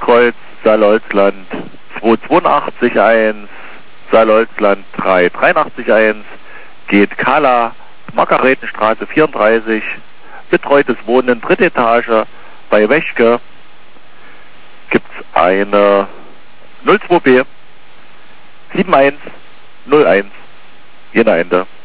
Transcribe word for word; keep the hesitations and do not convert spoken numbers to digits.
Kreuz, Saarlolzland zwei zwei acht eins, Saarlolzland drei drei acht eins, geht Kala, Margaretenstraße vierunddreißig, betreutes Wohnen, dritte Etage, bei Wäschke gibt's eine null zwei B sieben eins null eins, jener Ende.